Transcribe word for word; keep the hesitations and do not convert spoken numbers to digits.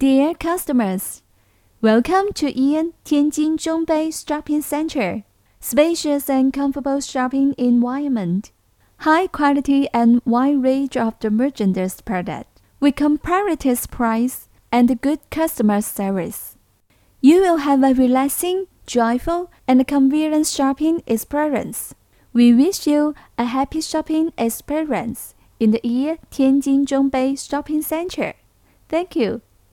Dear customers, welcome to Ian Tianjin Zhongbei Shopping Center. Spacious and comfortable shopping environment. High quality and wide range of the merchandise product with comparative price and good customer service. You will have a relaxing, joyful, and convenient shopping experience. We wish you a happy shopping experience in the Ian Tianjin Zhongbei Shopping Center. Thank you.